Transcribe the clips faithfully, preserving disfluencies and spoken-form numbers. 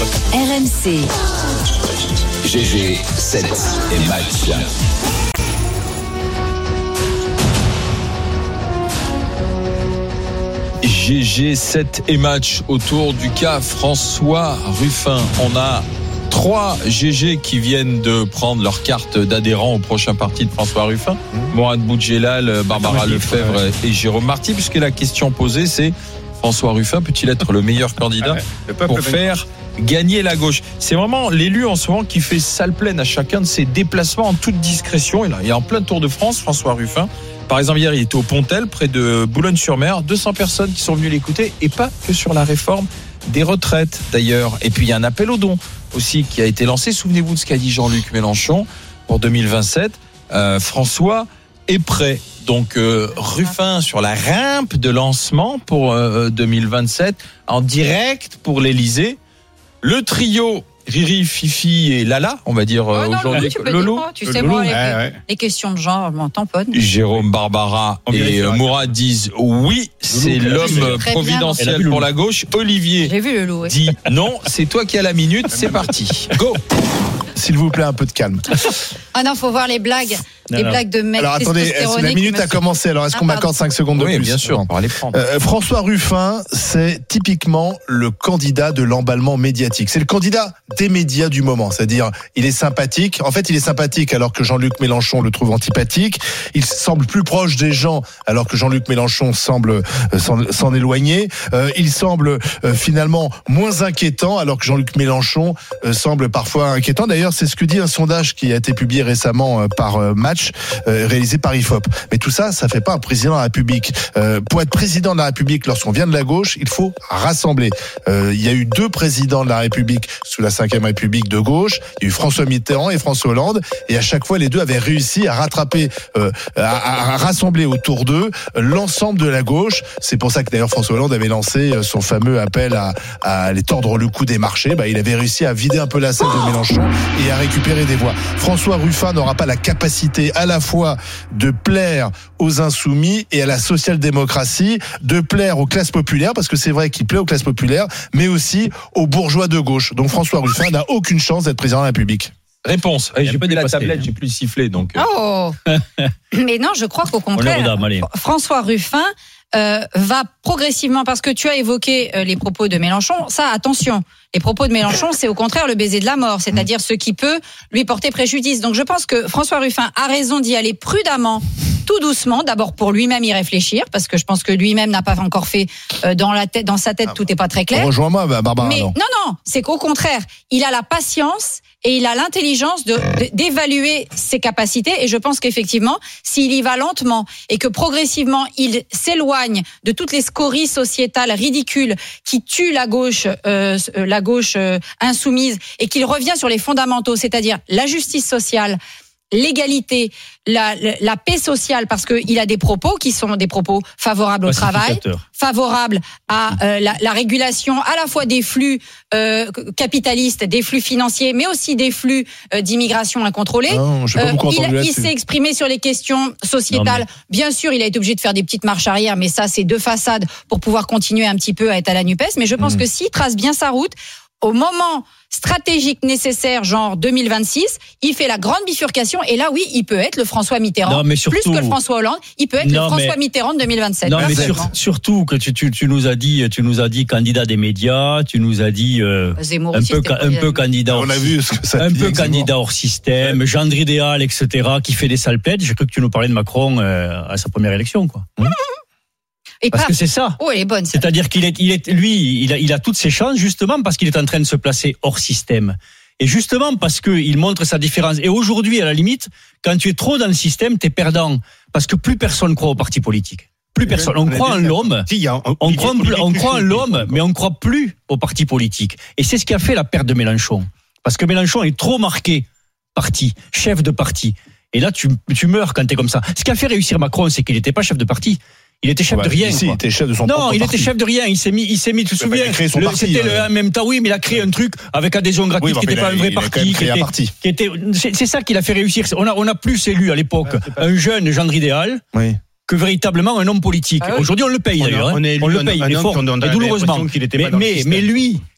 R M C. G G sept et match. G G sept et match autour du cas François Ruffin. On a trois G G qui viennent de prendre leur carte d'adhérent au prochain parti de François Ruffin. Mmh. Mourad Boudjelal, Barbara ah, Lefebvre ouais. et Jérôme Marty, puisque la question posée c'est François Ruffin peut-il être le meilleur candidat ah ouais. pour faire gagner la gauche? C'est vraiment l'élu en ce moment qui fait salle pleine à chacun de ses déplacements en toute discrétion. Il est en plein Tour de France, François Ruffin. Par exemple, hier, il était au Pontel, près de Boulogne-sur-Mer. deux cents personnes qui sont venues l'écouter, et pas que sur la réforme des retraites, d'ailleurs. Et puis, il y a un appel aux dons aussi qui a été lancé. Souvenez-vous de ce qu'a dit Jean-Luc Mélenchon pour deux mille vingt-sept. Euh, François est prêt. Donc, euh, Ruffin sur la rampe de lancement pour euh, deux mille vingt-sept, en direct pour l'Élysée. Le trio Riri, Fifi et Lala, on va dire oh non, aujourd'hui. Tu, Lolo, tu sais, Lolo. moi, les, ouais, ouais. les questions de genre, je m'en tamponne. Jérôme, Barbara on et Mourad disent oui, c'est Lolo, l'homme providentiel pour la gauche. Olivier J'ai vu le loup, ouais. dit non, c'est toi qui as la minute, c'est parti. Go. S'il vous plaît, un peu de calme. Ah non, faut voir les blagues. Les non, blagues de mecs. Alors attendez, la minute a commencé. Alors est-ce ah, qu'on m'accorde cinq secondes de oui, plus? Bien sûr, on va les prendre. Euh, François Ruffin, c'est typiquement le candidat de l'emballement médiatique. C'est le candidat des médias du moment. C'est-à-dire, il est sympathique. En fait, il est sympathique alors que Jean-Luc Mélenchon le trouve antipathique. Il semble plus proche des gens alors que Jean-Luc Mélenchon semble euh, s'en, s'en éloigner. Euh, il semble euh, finalement moins inquiétant alors que Jean-Luc Mélenchon euh, semble parfois inquiétant. D'ailleurs, c'est ce que dit un sondage qui a été publié récemment euh, par euh, Match. Euh, réalisé par I F O P. Mais tout ça, ça fait pas un président de la République. Euh, pour être président de la République, lorsqu'on vient de la gauche, il faut rassembler. Euh, il y a eu deux présidents de la République sous la cinquième République de gauche. Il y a eu François Mitterrand et François Hollande. Et à chaque fois, les deux avaient réussi à rattraper, euh, à, à rassembler autour d'eux l'ensemble de la gauche. C'est pour ça que d'ailleurs François Hollande avait lancé son fameux appel à, à les tordre le cou des marchés. Bah, il avait réussi à vider un peu la selle de Mélenchon et à récupérer des voix. François Ruffin n'aura pas la capacité à la fois de plaire aux insoumis et à la social-démocratie, de plaire aux classes populaires, parce que c'est vrai qu'il plaît aux classes populaires, mais aussi aux bourgeois de gauche. Donc François Ruffin n'a aucune chance d'être président de la République. Réponse. Hey, j'ai pas la tablette, j'ai plus le sifflet, donc. Oh. Mais non, je crois qu'au contraire, François Ruffin euh, va progressivement, parce que tu as évoqué euh, les propos de Mélenchon. Ça, attention. Les propos de Mélenchon, c'est au contraire le baiser de la mort, c'est-à-dire ce qui peut lui porter préjudice. Donc je pense que François Ruffin a raison d'y aller prudemment, tout doucement, d'abord pour lui-même y réfléchir, parce que je pense que lui-même n'a pas encore fait euh, dans la tête, dans sa tête, tout n'est pas très clair. Rejoins-moi, Barbara. Mais non, non, c'est qu'au contraire, il a la patience et il a l'intelligence de, de, d'évaluer ses capacités. Et je pense qu'effectivement, s'il y va lentement et que progressivement, il s'éloigne de toutes les scories sociétales ridicules qui tuent la gauche, euh, la gauche euh, insoumise, et qu'il revient sur les fondamentaux, c'est-à-dire la justice sociale, l'égalité, la, la, la paix sociale, parce qu'il a des propos qui sont des propos favorables au travail, favorables à euh, la, la régulation à la fois des flux euh, capitalistes, des flux financiers, mais aussi des flux euh, d'immigration incontrôlée. Non, je euh, il il s'est exprimé sur les questions sociétales. Non, mais... Bien sûr, il a été obligé de faire des petites marches arrière, mais ça, c'est deux façades pour pouvoir continuer un petit peu à être à la NUPES. Mais je pense mmh. que s'il trace bien sa route, au moment stratégique nécessaire, genre deux mille vingt-six, il fait la grande bifurcation, et là oui, il peut être le François Mitterrand, non, mais surtout, plus que le François Hollande, il peut être non, le François mais... Mitterrand de deux mille vingt-sept. Non, mais sur, surtout que tu, tu, tu nous as dit, tu nous as dit candidat des médias, tu nous as dit euh, un peu, un peu candidat, on a vu ce que ça un dit, peu exactement. Candidat hors système, ouais. Gendre idéal, et cetera, qui fait des sales plaides. J'ai cru que tu nous parlais de Macron euh, à sa première élection, quoi. Mmh. Et parce pas... que c'est ça. Oh, elle est bonne. Ça. C'est-à-dire qu'il est, il est, lui, il a, il a toutes ses chances justement parce qu'il est en train de se placer hors système. Et justement parce que il montre sa différence. Et aujourd'hui, à la limite, quand tu es trop dans le système, t'es perdant parce que plus personne croit au parti politique. Plus personne. On croit en l'homme. On croit, on croit en l'homme, mais on croit plus au parti politique. Et c'est ce qui a fait la perte de Mélenchon. Parce que Mélenchon est trop marqué parti, chef de parti. Et là, tu, tu meurs quand t'es comme ça. Ce qui a fait réussir Macron, c'est qu'il n'était pas chef de parti. Il était chef ouais, de rien. Ici, il était chef de son non, il parti. était chef de rien. Il s'est mis, il s'est mis. Tu te souviens le, le, parti, C'était euh... le en même temps. Oui, mais il a créé un truc avec adhésion gratuite oui, qui n'était pas un vrai parti. Qui était, parti. Qui était, c'est, c'est ça qu'il a fait réussir. On a, on a plus élu à l'époque ouais, un jeune gendre idéal. Oui. Que véritablement un homme politique. Ah oui. Aujourd'hui, on le paye d'ailleurs. On, on, on, on le paye, un, mais un fort, et douloureusement. Qu'il était mais, pas dans mais, mais lui,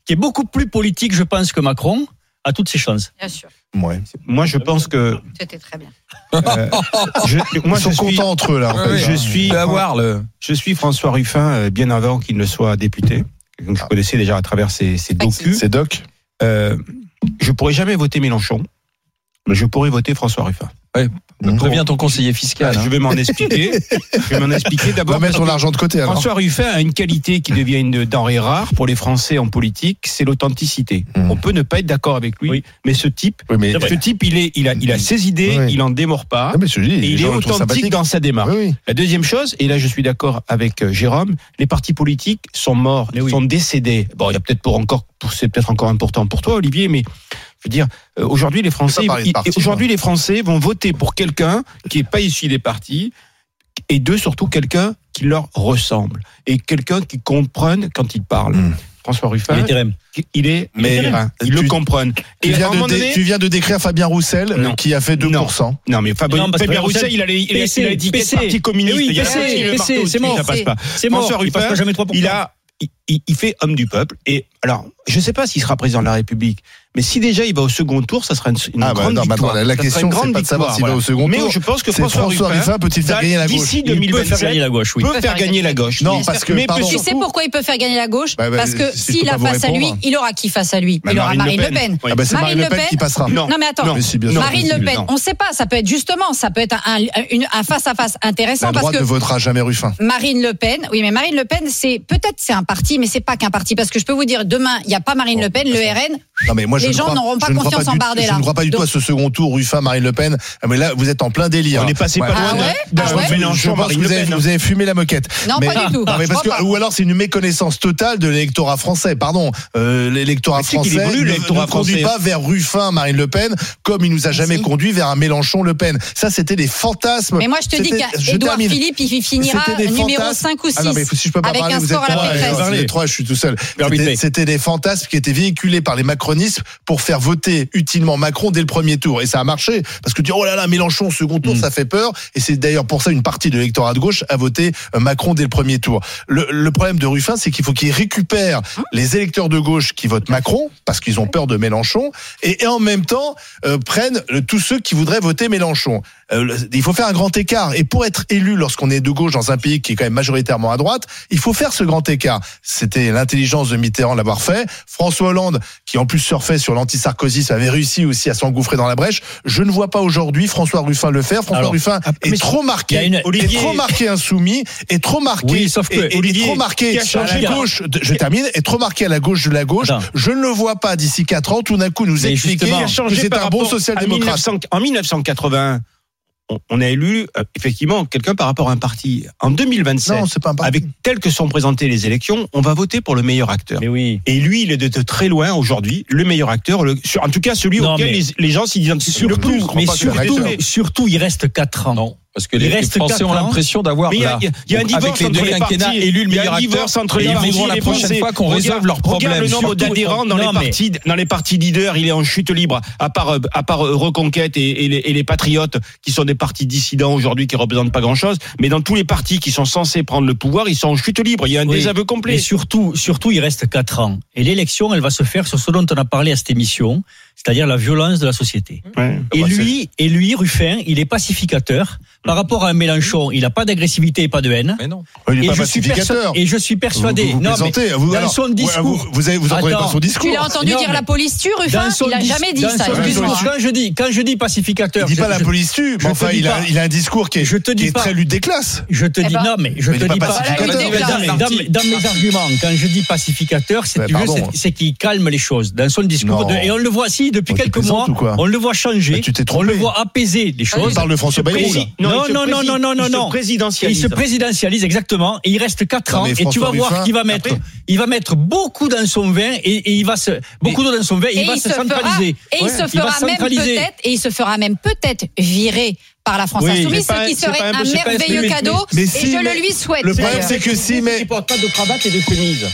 qui est beaucoup plus politique, je pense, que Macron, a toutes ses chances. Bien sûr. Ouais. Moi, je pense que. C'était très bien. Euh, je, moi, Ils sont je suis, contents entre eux là. En fait. je suis, avoir le. je suis François Ruffin euh, bien avant qu'il ne soit député. Donc, je connaissais déjà à travers ses, ses docus. C'est Doc. Euh, je pourrais jamais voter Mélenchon, mais je pourrais voter François Ruffin. Ouais. Mmh. Préviens ton conseiller fiscal. Je Hein. vais m'en expliquer. Je vais m'en expliquer On d'abord. va mettre parce son que argent de côté alors. François Ruffin a une qualité qui devient une denrée rare pour les Français en politique, c'est l'authenticité. Mmh. On peut ne pas être d'accord avec lui, Oui. mais ce type, Oui, mais, ce type, il est, il a, il a ses idées, Oui. il en démord pas, Ah, mais je dis, et les il est gens le trouvent authentique sympathique. dans sa démarche. Oui, oui. La deuxième chose, et là je suis d'accord avec euh, Jérôme, les partis politiques sont morts, Mais oui. sont décédés. Bon, il y a peut-être pour encore, pour, c'est peut-être encore important pour toi, Olivier, mais je veux dire, euh, aujourd'hui les Français, On peut pas parler de ils- parti, aujourd'hui les Français vont voter pour quelqu'un qui est pas issu des partis, et deux surtout quelqu'un qui leur ressemble et quelqu'un qui comprenne quand il parle. Mm. François Ruffin, Il est terrain. il est, Mais terrain, ils tu- le comprennent. Tu Et à viens, un de moment dé- donné, tu viens de décrire Fabien Roussel, Non. qui a fait deux pour cent. non mais Fabien, Non, parce que Fabien Roussel, Roussel, il a les- il a- P C, il a l'étiquette P C. parti communiste. Eh oui, Il y a P C, le P C, marteau c'est au-dessus, mort. ça passe pas. C'est mort. François Il passera Ruffin, jamais trois pour cent. il a, il, il- il fait homme du peuple. Et alors, je ne sais pas s'il sera président de la République, mais si déjà il va au second tour, ça sera une, une Ah bah grande non, victoire. maintenant, la Ça sera question, une grande c'est pas de savoir victoire, s'il va au second Mais tour. je pense que C'est François, François Ruffin peut-il faire gagner la gauche? D'ici Il peut deux mille vingt-sept, faire gagner la gauche, oui. peut faire gagner la gauche. Non, Mais- parce que, mais pardon. peut Tu sais surtout- pourquoi il peut faire gagner la gauche? Bah, bah, Parce que si je s'il peux a pas vous face à lui, répondre. il aura qui face à lui? Bah, Il aura Marine Marine Le Le Pen. Pen. Oui. Ah bah, c'est Marine Le Pen qui passera. Non. Non mais attends, Non. Mais si, bien sûr. Marine Le Pen, Non. on ne sait pas, ça peut être justement, ça peut être un, une- un face-à-face intéressant La parce droite que ne votera jamais Ruffin. Marine Le Pen, oui mais Marine Le Pen, c'est peut-être c'est un parti, mais c'est pas qu'un parti parce que je peux vous dire, demain il n'y a pas Marine Bon, Le Pen, le R N. Non, mais moi, je Les ne gens crois- n'auront pas je ne crois confiance en du- Bardella. Je ne crois pas du tout Donc- à ce second tour, Ruffin, Marine Le Pen. Ah, mais là, vous êtes en plein délire. On est passé pas Ouais. loin Ah d'un- ouais d'un Ah ouais Je Mélenchon, pense que Marine vous Le avez, Pen. vous avez fumé la moquette. Non, mais, pas du tout. Non, mais Je parce crois que, pas. ou alors c'est une méconnaissance totale de l'électorat français. Pardon, euh, l'électorat Mais c'est qu'il français évolue, ne, l'électorat ne conduit français. pas vers Ruffin, Marine Le Pen, comme il nous a jamais Si. conduit vers un Mélenchon Le Pen. Ça, c'était des fantasmes. Mais moi je te dis C'était- je qu'Édouard termine. Philippe, il finira C'était des numéro fantasmes. cinq ou six Ah non, mais si je peux pas avec parler, un vous score êtes à la trois, Pécresse. euh, vous êtes trois, je suis tout seul. Arbitré. C'était- C'était des fantasmes qui étaient véhiculés par les macronistes pour faire voter utilement Macron dès le premier tour. Et ça a marché. Parce que tu dis, oh là là, Mélenchon au second tour, Mm. ça fait peur. Et c'est d'ailleurs pour ça une partie de l'électorat de gauche a voté euh, Macron dès le premier tour. Le, le problème de Ruffin, c'est qu'il faut qu'il récupère les électeurs de gauche qui votent Macron, parce qu'ils ont peur de Mélenchon, et, et en même temps euh, prennent le- tous ceux qui voudraient voter Mélenchon. Euh, le- il faut faire un grand écart. Et pour être élu lorsqu'on est de gauche dans un pays qui est quand même majoritairement à droite, il faut faire ce grand écart. C'était l'intelligence de Mitterrand de l'avoir fait. François Hollande, qui en plus surfait sur l'anti-sarkozisme, avait réussi aussi à s'engouffrer dans la brèche. Je ne vois pas aujourd'hui François Ruffin le faire. François Alors, Ruffin mais est trop marqué, il y a une- est Olivier- trop marqué insoumis, est trop marqué, Oui, sauf que et- et Olivier, est trop marqué qui a sur changé la la- gauche. de- Je termine. Est trop marqué à la gauche de la gauche. Attends. Je ne le vois pas d'ici quatre ans. Tout d'un coup, nous Mais expliquer justement, Il a que changé c'est par un bon rapport à social-démocrate. mille neuf cents En mille neuf cent quatre-vingts, on- on a élu euh, effectivement quelqu'un par rapport à un parti. En deux mille vingt-sept, Non, c'est pas un parti. avec tel que sont présentées les élections, on va voter pour le meilleur acteur. Mais oui. Et lui, il est de, de très loin aujourd'hui le meilleur acteur, le- sur- en tout cas celui Non, auquel mais- les, les gens s'identifient le plus. Mais pas que c'est un surtout, acteur. surtout, il reste quatre ans. Non, parce que Il les, les reste Français quatre ont ans. l'impression d'avoir Mais il y a- là, il y a- il y a un avec divorce les entre deux les quinquennats partis. élu le Il y a un meilleur acteur. divorce entre Et les ils partis voudront et la les prochaine Français. fois qu'on Regarde- résolve leurs Regarde problèmes. le nombre Surtout- d'adhérents dans Non, les mais- partis, dans les partis leaders, il est en chute libre. À part, euh, à part euh, Reconquête et, et les, et les Patriotes, qui sont des partis dissidents aujourd'hui, qui représentent pas grand-chose. Mais dans tous les partis qui sont censés prendre le pouvoir, ils sont en chute libre. Il y a un Oui. désaveu Mais complet. surtout, surtout, il reste quatre ans. Et l'élection, elle va se faire sur ce dont on a parlé à cette émission, c'est-à-dire la violence de la société. Ouais. Et bah, lui, et lui, Ruffin, il est pacificateur. Par rapport à un Mélenchon, il n'a pas d'agressivité et pas de haine. Mais non. Il n'est Et pas je, suis pacificateur. perso- et je suis persuadé. Vous, vous non, mais plaisantez. Vous, dans alors, son vous- discours. Vous, vous, avez, vous entendez Attends. pas son discours. Tu l'as entendu Non, dire mais- la police tue, Ruffin? Dans son Il a dis- jamais dit dans ça. son Ouais, discours, ouais. quand je dis, quand je dis pacificateur, Il dit je- pas la je- police tue, je mais te enfin, dis il a, pas. il a un discours qui est, Je te qui dis est pas. très lutte des classes. Je te Eh dis ben, non, mais je mais te il est dis pas pas. pacificateur. Dans, Voilà, dans- dans- dans mes arguments, quand je dis pacificateur, c'est Ouais, tu veux, pardon. c'est- c'est qu'il calme les choses. Dans son discours, Non. de- et on le voit si depuis Oh, tu quelques mois, plaisantes ou quoi on le voit changer, Mais tu t'es on trompé. le voit apaiser les On choses. parle de François Il se Bayrou, là. prési- Non, il se non, non, prési- non, non, non, il se non. Et il présidentialise. se présidentialise exactement. Et il reste quatre Non, ans. mais Et tu vas François voir Ruffin, qu'il va mettre, après- il va mettre beaucoup dans son vin et, et il va se beaucoup d'eau dans son vin. Et Et il va il se se fera, centraliser. et il Ouais, se va fera même centraliser. peut-être, et il se fera même peut-être virer par la France Oui, Insoumise, c'est pas- ce qui c'est serait pas un impossible. merveilleux Mais- mais- cadeau, mais et si, je mais le lui souhaite. le problème, d'ailleurs. c'est que si, mais Il porte pas de cravate et de chemise.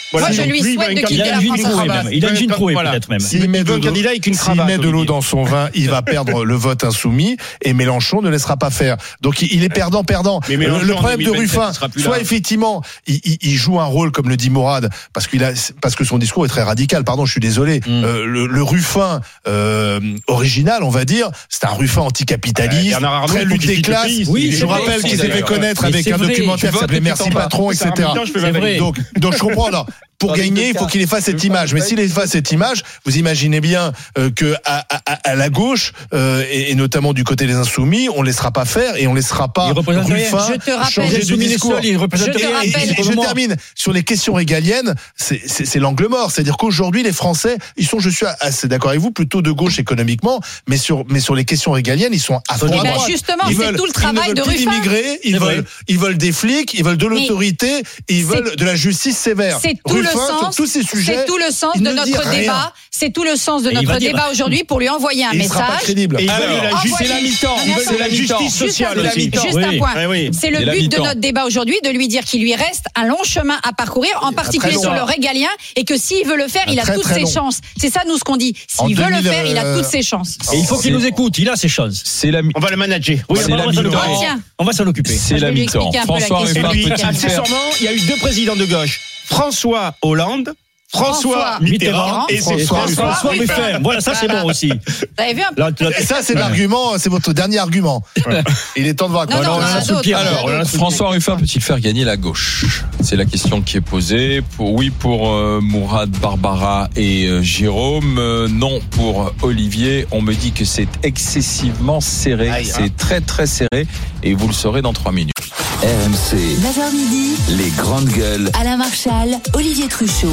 Moi, je lui souhaite de quitter la France. Il a une jean trouée, peut-être même. S'il met de l'eau, candidat avec une s'il cravate, met de l'eau Olivier. dans son vin, il va perdre le vote insoumis et Mélenchon ne laissera pas faire. Donc il est perdant-perdant. Mais Le, Mélenchon, le en problème de deux mille vingt-sept, Ruffin, il sera plus soit là. effectivement, il, il, il joue un rôle comme le dit Mourad, parce qu'il a, parce que son discours est très radical. Pardon, je suis désolé. Mm. Euh, le, le Ruffin euh, original, on va dire, c'est un Ruffin anticapitaliste, Bernard Arnault, très il faut lutte qu'il des quitte le classes. pays. Oui, je c'est vous vrai, rappelle c'est qu'il s'est fait d'ailleurs. connaître Mais avec c'est un vrai, documentaire tu qui votes s'appelait et tu Merci t'en vas. Patron, et Ça, en cetera. même temps, je peux C'est m'avaler. vrai. Donc, donc je comprends. Alors, pour Dans les gagner, deux il faut cas. qu'il efface cette image. Mais s'il efface cette image, vous imaginez bien euh, que à, à, à la gauche euh, et, et notamment du côté des Insoumis, on ne laissera pas faire et on ne laissera pas Il représente rien. Ruffin Je te rappelle- changer de Soumis discours. seul, il représente Je te rien. Et, rappelle- et- et je termine sur les questions régaliennes, c'est, c'est, c'est l'angle mort. C'est-à-dire qu'aujourd'hui, les Français, ils sont, je suis assez d'accord avec vous, plutôt de gauche économiquement, mais sur, mais sur les questions régaliennes, ils sont à fond Eh à ben, droite. justement, Ils c'est veulent- tout le ils ne travail veulent de plus Ruffin. d'immigrés, ils C'est vrai. veulent, ils veulent des flics, ils veulent de l'autorité, et ils c'est- veulent de la justice sévère. C'est tout Ruffin, le sens. sur tous ces sujets, C'est tout le sens il de ne dit notre rien. débat. C'est tout le sens de Et il notre va dire- débat aujourd'hui pour lui envoyer un Et il sera pas message. crédible. Et ils Alors, veulent de la envoyez- justice. C'est la mi-temps. Non, mais Ils veulent attends, de la justice justice sociale Juste un- aussi. Juste Oui. un point. Oui, oui. C'est le C'est la but de mi-temps. notre débat aujourd'hui, de lui dire qu'il lui reste un long chemin à parcourir, en particulier très sur long. le régalien, et que s'il veut le faire, il a Très, toutes très ses long. chances. C'est ça, nous, ce qu'on dit. En S'il veut le deux mille, faire, il a euh, toutes ses chances. Et il faut qu'il nous écoute, il a ses chances. C'est la mi- On va le manager. Oui, C'est on la va s'en mi-temps. occuper. Ah, tiens. On va s'en occuper. C'est Je la vais lui mi-temps. expliquer un peu la François question. Ruffin, Et puis, peut-il faire accessoirement, il y a eu deux présidents de gauche. François Hollande, François François Mitterrand, et c'est François François François Ruffin. Ruffin. Voilà, ça c'est bon aussi. Vous avez vu un peu? Là, là, Et ça, c'est l'argument, c'est votre dernier argument. Il est temps de voir. Non, non, on en a sous le d'autres. pied. Alors, on en a sous le François Ruffin peut-il faire gagner la gauche? C'est la question qui est posée. Pour, oui pour euh, Mourad, Barbara et euh, Jérôme. Euh, non pour Olivier. On me dit que c'est excessivement serré. Aïe. C'est très très serré. Et vous le saurez dans trois minutes. R M C, neuf heures midi, les grandes gueules. Alain Marchal, Olivier Truchot.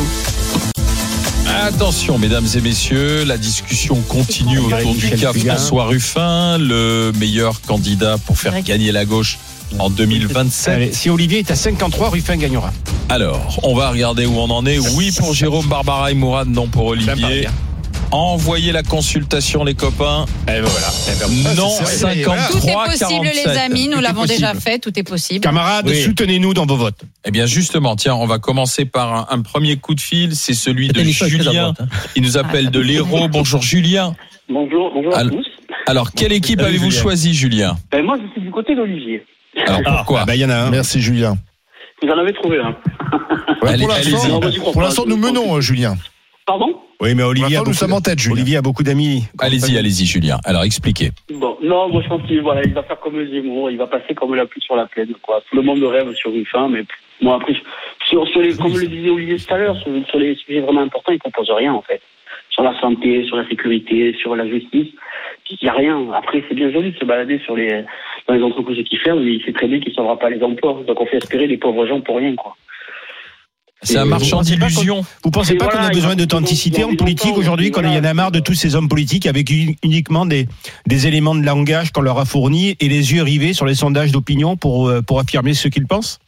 Attention, mesdames et messieurs, la discussion continue autour du cas François Ruffin, le meilleur candidat pour faire gagner la gauche en deux mille vingt-sept. Allez, si Olivier est à cinquante-trois, Ruffin gagnera. Alors, on va regarder où on en est. Oui pour Jérôme, Barbara et Mourad, non pour Ça me paraît Olivier. bien. Envoyez la consultation, les copains. Et voilà. Non, c'est vrai. Tout cinquante-trois, est possible, les quarante-sept. amis. Nous Tout est l'avons déjà possible. fait. Tout est possible. Camarades, Oui. soutenez-nous dans vos votes. Eh bien, justement, tiens, on va commencer par un, un premier coup de fil. C'est celui de téléphone est très à Julien, droite, hein. qui nous appelle de l'Hérault. Bonjour, Julien. Bonjour, bonjour à Al- tous. Alors, quelle équipe Salut, avez-vous Julien. choisi, Julien? Ben, moi, je suis du côté d'Olivier. Alors, Ah, pourquoi? Ah, bah, il y en a un. Merci, Julien. Vous en avez trouvé un. Ouais, Allez, pour l'instant, allez-y. Non, moi, j'y crois pour pas. l'instant, nous menons, euh, Julien. Pardon? Oui, mais Pour Olivier a, l'instant, nous beaucoup, sommes en tête, Julien. Olivier a beaucoup d'amis. Allez-y, allez-y, Julien. Alors, expliquez. Bon, non, moi, je pense qu'il voilà, il va faire comme Zemmour. Il va passer comme la pluie sur la plaine, quoi. Tout le monde rêve sur Ruffin, mais moi, après, sur, sur les, comme le disait Olivier tout à l'heure, sur, sur les sujets vraiment importants, il propose rien, en fait. Sur la santé, sur la sécurité, sur la justice. Il n'y a rien. Après, c'est bien joli de se balader sur les, dans les entreprises qui ferment, mais il sait très bien qu'il ne sauvera pas les emplois. Donc, on fait espérer les pauvres gens pour rien, quoi. C'est un Et marchand vous pensez pas d'illusions. Vous pensez Et pas qu'on voilà, a besoin ils ont- d'authenticité ils ont- en politique ils ont- aujourd'hui, qu'on voilà. y en a marre de tous ces hommes politiques avec uni- uniquement des, des éléments de langage qu'on leur a fournis et les yeux rivés sur les sondages d'opinion pour, euh, pour affirmer ce qu'ils pensent?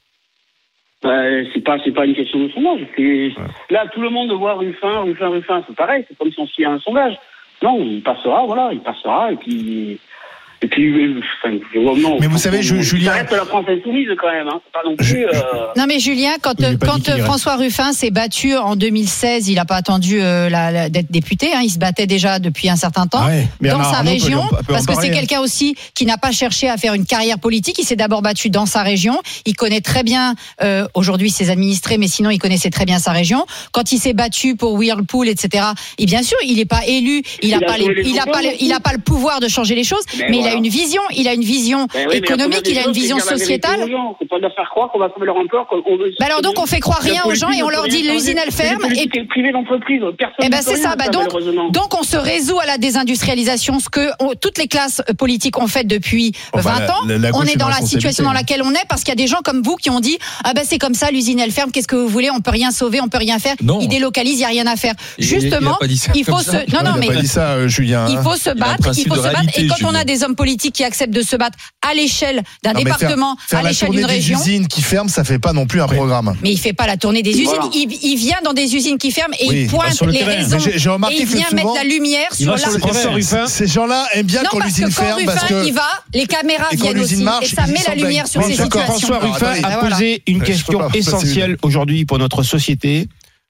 Euh, c'est pas c'est pas une question de sondage. C'est là tout le monde voit Ruffin, Ruffin, Ruffin. C'est pareil. C'est comme si on se fiait à un sondage. Non, il passera, voilà, il passera et puis et puis euh, enfin, je vois, non. Mais vous savez, je- Julien- Ça reste la France insoumise quand même. Hein. C'est pas non plus. Euh... Non mais Julien, quand, Oui, j'ai pas dit quand qu'il irait. François Ruffin s'est battu en deux mille seize, il n'a pas attendu euh, la- la- d'être député, hein, il se battait déjà depuis un certain temps. Ah ouais, mais dans Bernard sa Arnault peut région, en- peut en parce que c'est parler, hein. quelqu'un aussi qui n'a pas cherché à faire une carrière politique, il s'est d'abord battu dans sa région, il connaît très bien euh, aujourd'hui ses administrés, mais sinon il connaissait très bien sa région. Quand il s'est battu pour Whirlpool, et cetera, et bien sûr, il n'est pas élu, il n'a Il a pas, sauvé les- les il a emplois pas, le- aussi. il a pas le pouvoir de changer les choses, mais, Mais il a voilà. une vision, il a une vision Ben oui, mais la économique, première il a une des vision choses, c'est de dire la vérité sociétale. aux gens. C'est pas de leur faire croire qu'on va sauver leur emploi. qu'on- on veut- Bah alors donc on fait croire rien aux gens et on leur dit l'usine elle ferme et et privé d'entreprise. Personne. Eh ben ne c'est peut ça. rien, Bah donc, malheureusement. donc on se résout à la désindustrialisation, ce que on- toutes les classes euh, politiques ont fait depuis Bon, bah, vingt la- ans. la- la on gauche est est dans une la situation dans responsabilité. laquelle on est parce qu'il y a des gens comme vous qui ont dit ah ben c'est comme ça, l'usine elle ferme. Qu'est-ce que vous voulez? On peut rien sauver, on peut rien faire. Non. Ils délocalisent, il y a rien à faire. Il- il a Justement, pas dit ça il faut comme se ça. non non il mais a pas dit ça, euh, Julien. il hein. faut se a un battre, il principe faut de se battre. réalité, Et quand on Julien. a des hommes politiques qui acceptent de se battre à l'échelle d'un Non, mais faire- département, faire à la l'échelle tournée d'une des région. usines qui ferment, ça fait pas non plus un programme. Mais il fait pas la tournée des usines. Voilà. Il, il vient dans des usines qui ferment et Oui, il bah, pointe sur le les terrain. raisons. Mais j'ai- j'ai remarqué et il que vient souvent- mettre la lumière Il sur va la. sur le François terrain. Ruffin, Ces gens-là aiment bien Non, quand parce que l'usine quand ferme parce Ruffin que il va, les caméras et quand viennent l'usine aussi marche, et ça ils met s'en la lumière baignent. sur Bon, ces d'accord, situations. François Alors, Ruffin attendez. a Voilà. posé une Je peux question pas, ça, c'est essentielle aujourd'hui pour notre société.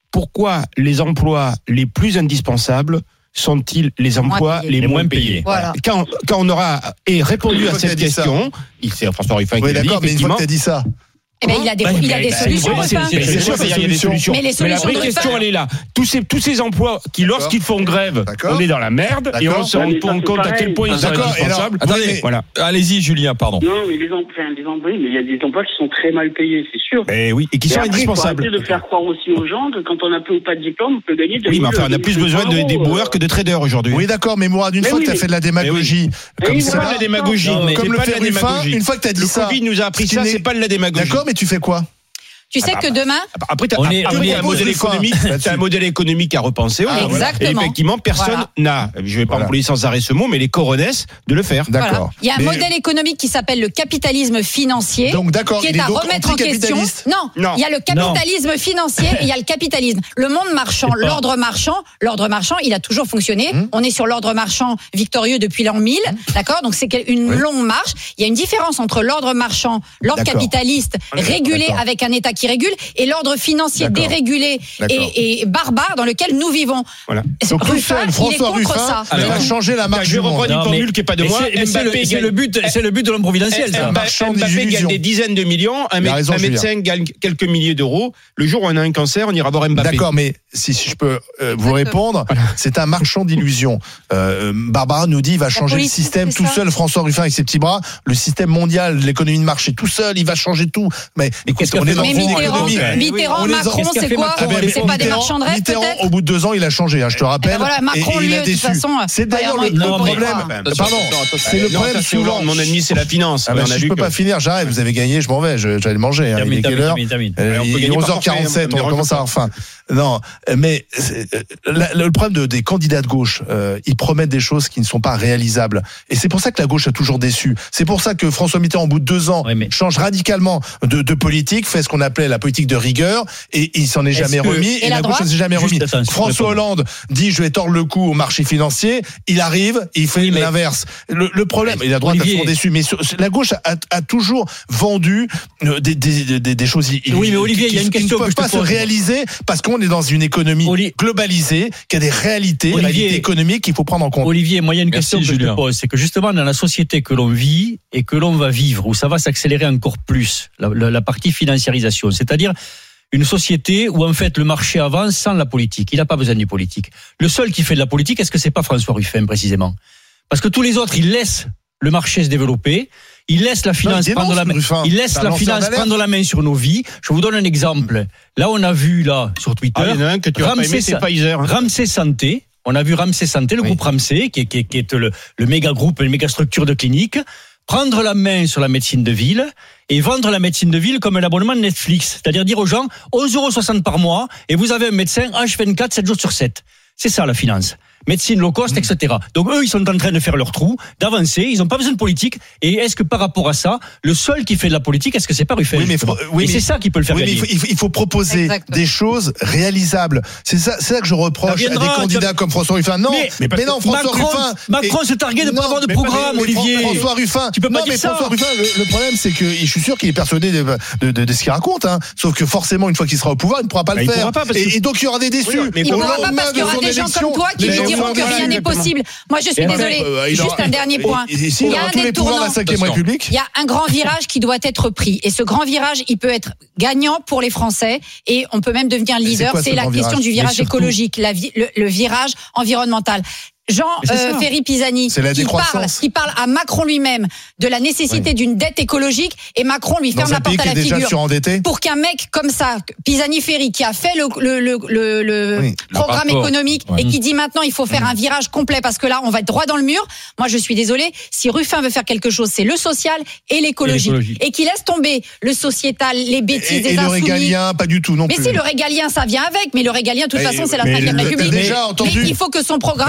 pourquoi les emplois les plus indispensables sont-ils les emplois payés. les, Les moins moins payés, payés. Voilà. Quand, quand on aura et répondu Une à fois que cette t'as dit ça. question, il c'est François Ruffin qui Oui, l'a dit, d'accord, mais une fois effectivement. que t'as dit ça. Eh ben, il a des, Ouais, il a mais des bah, solutions, c'est- Ruffin. c'est- c'est sûr qu'il y a des solutions. Mais les la solutions vraie de question, Ruffin- elle est là. Tous ces, tous ces emplois qui, lorsqu'ils font grève, D'accord. on est dans la merde et D'accord. on se Ouais, rend mais ça, c'est compte à pareil. quel point ils sont D'accord, et alors- indispensables. Attendez, Oui, mais- Voilà. Allez-y, Julien, pardon. Non, mais les, em- enfin, les emplois, mais il y a des emplois qui sont très mal payés, c'est sûr. Eh oui, et qui Et sont après, indispensables. Il faut arrêter de faire croire aussi aux gens que quand on a peu ou pas de diplôme, on peut gagner de Oui, mais enfin, on a plus besoin de, des boueurs euh, que de traders aujourd'hui. Oui, d'accord, mais Mourad, une Mais fois oui, que t'as mais- fait de la démagogie, Mais comme oui, C'est ça, pas de la démagogie. Non, mais- comme C'est le pas fait de la Ruffin, démagogie. une fois que t'as dit Le ça. Covid nous a appris ce qui ça, n'est- c'est pas de la démagogie. D'accord, mais tu fais quoi? Tu sais que demain, Après, t'as On est- après, on est- t'as un modèle Ruffin, économique, là-dessus. t'as un modèle économique à repenser. Ah, aujourd'hui. exactement. Et effectivement, personne Voilà. n'a, je vais pas Voilà. employer sans arrêt ce mot, mais les coronesses de le faire. voilà. D'accord. Il y a un Mais- modèle économique qui s'appelle le capitalisme financier. Donc, d'accord, qui il est est à donc remettre en question. anticapitaliste. Non, Non. il y a le capitalisme financier et il y a le capitalisme. Le monde marchand, C'est pas- l'ordre marchand, l'ordre marchand, il a toujours fonctionné. Hum. On est sur l'ordre marchand victorieux depuis l'an mille, d'accord? Donc c'est une Oui. longue marche. Il y a une différence entre l'ordre marchand, l'ordre D'accord. capitaliste On est régulé d'accord. avec un État qui régule et l'ordre financier D'accord. dérégulé D'accord. et, et barbare dans lequel nous vivons. Voilà. Donc, tout Ruffin, seul, il est François contre Ruffin, ça. il va Alors, changer la marche Je vais du monde. reprendre une Non, formule mais- qui est pas de mais moi. c'est- mais c'est le- Mbappé c'est gagne- le but, c'est le but de l'homme providentiel, ça. un marchand Mbappé gagne d'illusions. des dizaines de millions, un, Il a mé- raison, un Julien. médecin gagne quelques milliers d'euros. Le jour où on a un cancer, on ira voir Mbappé. D'accord, mais si, si je peux euh, vous répondre, c'est un marchand d'illusions. Euh, Barbara nous dit il va changer le politique, système c'est tout ça. seul. François Ruffin avec ses petits bras, le système mondial de l'économie de marché tout seul, il va changer tout. Mais écoute, qu'est-ce qu'a on fait est dans Mais une Macron, Mitterrand, économie. euh, Mitterrand, on les en- Macron, qu'est-ce qu'a c'est fait quoi Macron Ah ben, C'est pas des Mitterrand- marchands de rêve, Mitterrand, peut-être au bout de deux ans, il a changé, hein, je te rappelle. Eh ben voilà, Macron, et, et il lui, a de toute déçu. façon, C'est d'ailleurs le, il le faut pas y problème. croire. Pardon, c'est le Non, problème ça, c'est souvent. Hollande. Mon ennemi, c'est la finance. Ah ben, On si a je vu peux que- pas finir, j'arrête. Vous avez gagné, je m'en vais. je- J'allais manger. hein. Il est Termine, quelle heure termine, termine. Euh, Ouais, on peut Il est gagner par onze heures quarante-sept. forfait, On on commence à avoir faim. Non, mais c'est- euh, la- le problème de, des candidats de gauche, euh, ils promettent des choses qui ne sont pas réalisables. Et c'est pour ça que la gauche a toujours déçu. C'est pour ça que François Mitterrand, au bout de deux ans, Oui, mais- change radicalement de, de politique, fait ce qu'on appelait la politique de rigueur, et il s'en est Est-ce jamais que- remis. Et Et, la la gauche droite ne s'est jamais Juste, remis. attends, s'il te François plaît. Hollande dit je vais tordre le cou au marché financier. Il arrive, il fait Oui, mais- l'inverse. Le, le problème, et la droite Olivier- a toujours déçu, mais sur- la gauche a, a toujours vendu euh, des, des, des, des choses i- Oui, mais Olivier, qui, il y a une qui question ne que peuvent je te pas se pose. réaliser parce qu'on est dans une économie Oli- globalisée, qui a des réalités, Olivier- réalités économiques qu'il faut prendre en compte. Olivier, moi, il y a une Merci, question que je Julien. te pose. C'est que justement, dans la société que l'on vit et que l'on va vivre, où ça va s'accélérer encore plus, la, la- la partie financiarisation, c'est-à-dire une société où, en fait, le marché avance sans la politique. Il n'a pas besoin du politique. Le seul qui fait de la politique, est-ce que c'est pas François Ruffin, précisément? Parce que tous les autres, ils laissent le marché se développer. Ils laissent la finance il dénonce, prendre la main. Ruffin. Ils laissent C'est un la lanceur finance d'alerte. prendre la main sur nos vies. Je vous donne un exemple. Là, on a vu, là, sur Twitter, Ah, il y en a un que tu vas pas aimer, Ramsey, c'est Pfizer. hein. Ramsey Santé. On a vu Ramsey Santé, le Oui. groupe Ramsey, qui est, qui est, qui est le, le méga groupe, une méga structure de cliniques, prendre la main sur la médecine de ville et vendre la médecine de ville comme un abonnement de Netflix. C'est-à-dire dire aux gens, onze euros soixante par mois et vous avez un médecin H vingt-quatre, sept jours sur sept. C'est ça la finance. Médecine low cost, et cetera. Donc eux, ils sont en train de faire leur trou, d'avancer. Ils n'ont pas besoin de politique. Et est-ce que par rapport à ça, le seul qui fait de la politique, est-ce que c'est pas Ruffin? Oui, mais justement faut- oui, et mais- c'est ça qui peut le faire Oui, mais gagner. il faut, il faut- il faut proposer Exactement. des choses réalisables. C'est ça, c'est ça que je reproche Ça viendra, à des candidats tu- comme François Ruffin. Non, Mais- mais, mais non, François Macron, Ruffin. Macron se targuait de pas Non, avoir de mais- programme, mais Fran- Olivier. François Ruffin. Tu peux pas non, dire mais ça. François Ruffin, le, le problème, c'est que je suis sûr qu'il est persuadé de, de, de, de ce qu'il raconte. Hein. Sauf que forcément, une fois qu'il sera au pouvoir, il ne pourra pas Bah, le il faire. pourra pas, parce et, que- et donc, il y aura des déçus. Oui, mais Il ne Au pourra pas lendemain parce qu'il y de aura son des gens élection, comme toi qui les lui gens diront vont que voilà, rien n'est exactement. possible. Moi, je suis Et désolée. Euh, il Juste aura- un dernier point. Et- et- et Il s'il y a aura un tous les pouvoirs de la détournant. cinquième Attention. République. Il y a un grand virage qui doit être pris. Et ce grand virage, il peut être gagnant pour les Français. Et on peut même devenir c'est leader. quoi, ce C'est la grand question virage du virage Mais surtout- écologique, la vi- le, le virage environnemental. Jean Mais c'est euh, ça. Ferry Pisani C'est la qui parle, décroissance. qui parle à Macron lui-même de la nécessité d'une dette écologique et Macron lui ferme Dans la un pays porte qui à est la déjà figure. surendetté. Pour qu'un mec comme ça, Pisani Ferry, qui a fait le, le, le, le, le Oui, le programme rapport. économique Ouais. et qui dit maintenant il faut faire un virage complet parce que là on va être droit dans le mur. Moi je suis désolée, si Ruffin veut faire quelque chose, c'est le social et l'écologie. Et l'écologie. Et qu'il laisse tomber le sociétal, les bêtises Et, des et le insoumis. régalien, pas du tout non Mais plus. si le régalien ça vient avec, mais le régalien de toute Mais- façon c'est la mais cinquième le- République. t'as déjà entendu- Mais il faut que son programme Mais non, il il est soit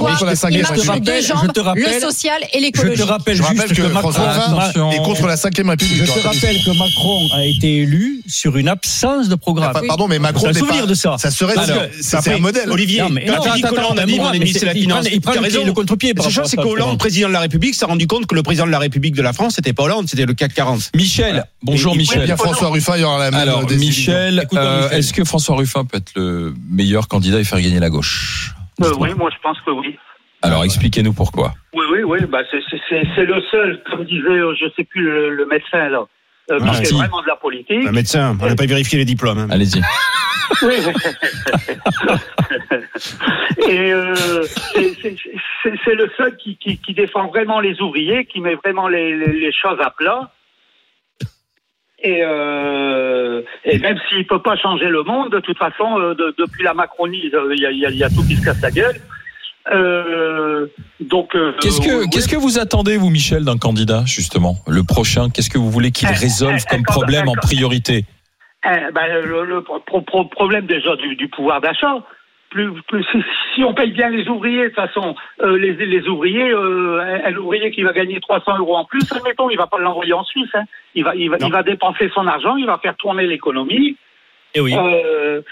contre la il cinquième marche sur les deux République. jambes, Je te rappelle- le social et Je te l'écologie. rappelle Je rappelle juste que que Macron, François Attention. Ruffin est contre la cinquième République. je te rappelle que Macron a été élu sur une absence de programme. Enfin, pardon, mais Macron T'as le n'est souvenir pas- de ça. Ça serait, Alors, c'est c'est un modèle. Olivier, Non, mais quand non, Philippe attends, Hollande a attends, dit attends, mon mais ennemi c'est la il prend- finance. il prend Tu as le pied- raison. le contre-pied par Sachant rapport à c'est ça, qu'Hollande, justement. président de la République, s'est rendu compte que le président de la République de la France, c'était pas Hollande, c'était le C A C quarante. Michel, bonjour Et- et- Michel. Bien François Ruffin, il y aura la même Alors décision. Michel, Écoutons euh, Michel. est-ce que François Ruffin peut être le meilleur candidat et faire gagner la gauche? Euh, oui, moi je pense que oui. Alors expliquez-nous pourquoi. Oui, oui, oui. Bah, c'est, c'est, c'est, c'est le seul, comme disait, euh, je sais plus le, le médecin là, euh, qui Marty. fait vraiment de la politique. Un médecin, on n'a pas vérifié les diplômes. hein. Allez-y. Oui. Et euh, c'est, c'est, c'est, c'est le seul qui, qui, qui défend vraiment les ouvriers, qui met vraiment les, les, les choses à plat. Et, euh, et même s'il peut pas changer le monde, de toute façon, euh, de, depuis la Macronie, il y a, y, a, y a tout qui se casse la gueule. Euh, donc, euh, Qu'est-ce que oui, qu'est-ce que vous attendez vous Michel d'un candidat justement le prochain? Qu'est-ce que vous voulez qu'il Eh, résolve eh, comme eh, problème en eh, priorité? Eh, ben, le, le pro- pro- problème déjà du, du pouvoir d'achat. Plus, plus, si, si on paye bien les ouvriers, de toute façon, euh, les, les ouvriers, euh, un, un ouvrier qui va gagner trois cents euros en plus, admettons, il va pas l'envoyer en Suisse. Hein. Il va, il va, Non. il va dépenser son argent, il va faire tourner l'économie. Et oui. Euh,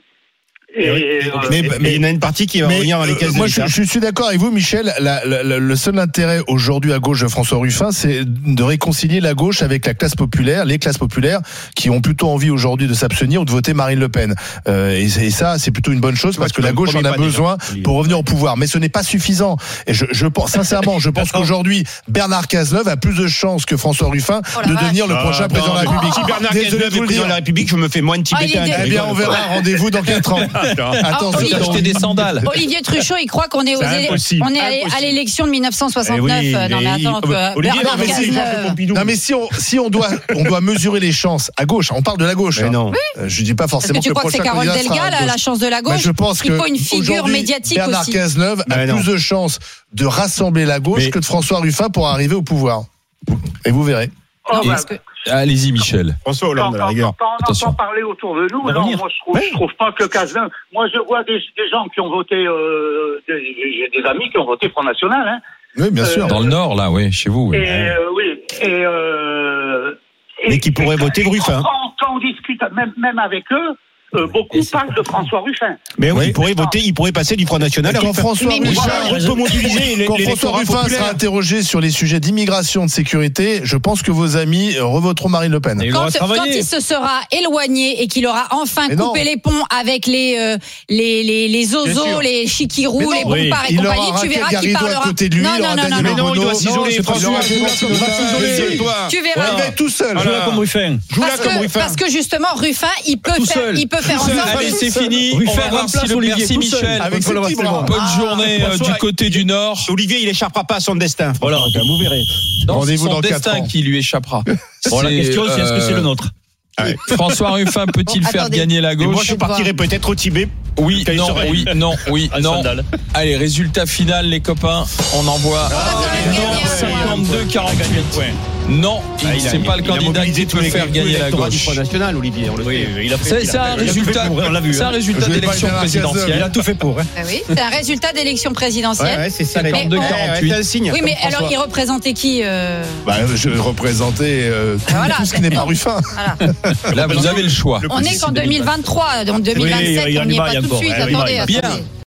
et, euh, Mais- Mais mais il y en a une partie qui va Mais, revenir dans les euh, caisses de moi, je, l'État. je suis d'accord avec vous, Michel. La- la- la- le seul intérêt aujourd'hui à gauche de François Ruffin, c'est de réconcilier la gauche avec la classe populaire, les classes populaires qui ont plutôt envie aujourd'hui de s'abstenir ou de voter Marine Le Pen. Euh, et, et ça, c'est plutôt une bonne chose parce que la gauche en a besoin pour revenir au pouvoir. Mais ce n'est pas suffisant. Et je, je pense, sincèrement, je pense qu'aujourd'hui, Bernard Cazeneuve a plus de chances que François Ruffin Oh la de vache. devenir le prochain président de la République. Si Bernard Désolé Cazeneuve de est vous le président de dire. la République, je me fais moins de tibétain. Ah, il est Eh bien, on verra. Rendez-vous dans quatre ans. Attention. Olivier- Acheter des sandales. Olivier Truchot, il croit qu'on est aux C'est élé- impossible. on est à l'é- à Impossible. l'élection de mille neuf cent soixante-neuf. Eh oui, non mais mais attends, il- que Olivier, Bernard non, mais c'est- Cazeneuve- Non mais si on si on doit on doit mesurer les chances à gauche, on parle de la gauche. Mais hein. non. Euh, Je dis pas Parce forcément que tu le crois que c'est prochain Carole candidat sera Delga, à la, gauche. la chance de la Mais gauche? je pense Il que faut une figure aujourd'hui, médiatique Bernard aussi. Cazeneuve a Mais non. plus de chances de rassembler la gauche Mais- que de François Ruffin pour arriver au pouvoir. Et vous verrez. oh, Et- bah, Parce que- Allez-y Michel. François Quand, Hollande, à la quand- rigueur. quand on Attention. entend parler autour de nous, On va non, revenir. moi je trouve, je trouve pas que Cazeneuve. Moi je vois des, des gens qui ont voté, euh, des- j'ai des amis qui ont voté Front National, hein. Oui, bien Euh, sûr. Dans le Nord là, oui, chez vous. oui. Et euh, oui, et, euh, et- Mais qui pourraient et- voter et Ruffin. Quand, quand on discute, même, même avec eux, euh, beaucoup parlent de François Ruffin. Mais oui, Oui. il pourrait voter, il pourrait passer du Front National à Quand Ruffin. François Mais Ruffin, On peut mobiliser les- quand François l'électorat Ruffin populaire. sera interrogé sur les sujets d'immigration, de sécurité, je pense que vos amis revoteront Marine Le Pen. Et il Quand, aura quand travaillé. il se sera éloigné et qu'il aura enfin Mais non. coupé les ponts avec les euh, les les les Bien ozos, sûr. les chiquirous, Mais non. les Oui. bombards et Il compagnie, aura tu verras Raquel qu'il Garrido à parlera. côté de lui, non, il aura non, non, Daniel non, Mais non, il doit Bono. s'isoler, c'est pas François. sûr. Il doit s'isoler, toi. Tu Il verras. va être tout seul. Joue là comme Ruffin. Joue là Parce comme que, Ruffin. parce que justement, Ruffin, il peut Tout faire, seul. il peut faire en Tout seul. sorte. Allez, que- c'est fini. Ruffin On va voir remplace si le Olivier merci tout seul. Michel. Avec Faut le ses rester petits bras. bon. Bonne journée euh, François, du côté du Nord. Olivier, il échappera pas à son destin. Voilà, vous verrez. Non, c'est Rendez-vous son dans quatre destin ans. qui lui échappera. Bon, la C'est, question, c'est est-ce que c'est euh, le nôtre? François Ruffin peut-il Bon, faire attendez. gagner la Et moi, gauche? je partirais peut-être au Tibet. Oui, Quelle non, serait- oui, non, oui, Un non. sandal. Allez, résultat final, les copains. On envoie non, cinquante-deux quarante-huit points. Non, Ah, il a- c'est pas le il a candidat mobilisé qui tous peut les- faire tous gagner la l'électorat du gauche. Front National, Olivier. On le Oui, sait. il a fait. C'est il a c'est un fait- il a tout fait résultat, pour, on l'a vu. c'est un hein. résultat Je vais pas d'élection dire un Il a présidentielle. tout fait pour. Hein. Ah oui, c'est un résultat d'élection présidentielle. Ouais, ouais, c'est ça. Mais- cinquante-deux quarante-huit. C'est un signe. Oui, mais comme alors François. il représentait qui euh, Bah, je représentais euh, tout, Voilà, tout ce qui n'est pas bon. Ruffin. Voilà. Là, vous avez le choix. On est qu'en deux mille vingt-trois, donc deux mille vingt-sept, Oui, il y a on du n'y est bail pas tout de encore. suite. Eh oui, Attendez, Bien. attendez.